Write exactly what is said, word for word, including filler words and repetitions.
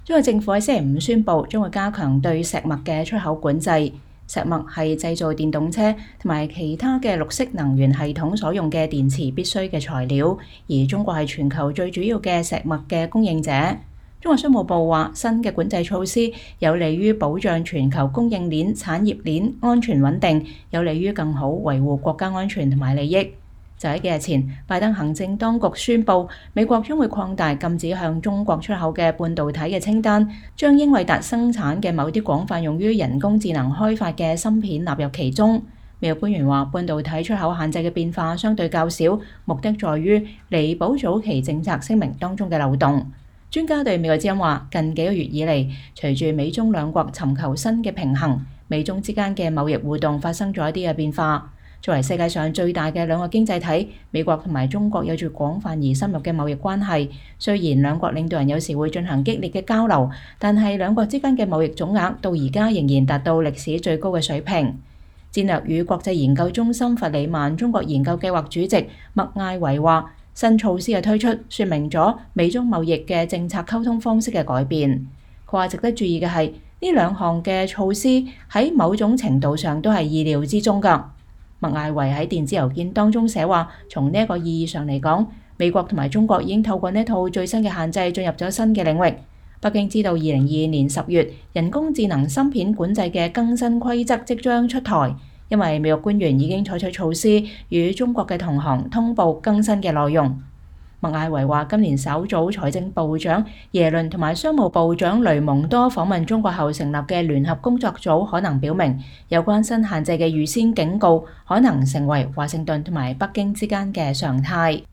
中國政府喺星期五宣布，將會加強對石墨嘅出口管制。石墨係製造電動車同埋其他嘅綠色能源系統所用嘅電池必須嘅材料，而中國係全球最主要嘅石墨嘅供應者。中國商務部話，新嘅管制措施有利於保障全球供應鏈、產業鏈安全穩定，有利於更好維護國家安全同埋利益。就喺幾日前，拜登行政當局宣布，美國將會擴大禁止向中國出口嘅半導體嘅清單，將英偉達生產嘅某啲廣泛用於人工智能開發嘅芯片納入其中。美國官員話，半導體出口限制嘅變化相對較少，目的在於彌補早期政策聲明當中嘅漏洞。專家對美國之音話，近幾個月以嚟，隨住美中兩國尋求新嘅平衡，美中之間嘅貿易互動發生咗一啲嘅變化。作為世界上最大嘅兩個經濟體，美國同埋中國有住廣泛而深入嘅貿易關係。雖然兩國領導人有時會進行激烈嘅交流，但係兩國之間嘅貿易總額到而家仍然達到歷史最高嘅水平。戰略與國際研究中心弗里曼中國研究計劃主席麥艾維話，新措施嘅推出，說明咗美中貿易嘅政策溝通方式嘅改變。佢話值得注意嘅係，呢兩項嘅措施喺某種程度上都係意料之中㗎。麥艾維喺電子郵件當中寫話，從呢一個意義上嚟講，美國同埋中國已經透過呢套最新嘅限制進入咗新嘅領域。北京知道二零二二年十月人工智能芯片管制嘅更新規則即將出台，因為美國官員已經採取措施與中國嘅同行通報更新嘅內容。麥艾維話，今年稍早財政部長耶倫同埋商務部長雷蒙多訪問中國後成立嘅聯合工作組，可能表明有關新限制嘅預先警告可能成為華盛頓同埋北京之間嘅常態。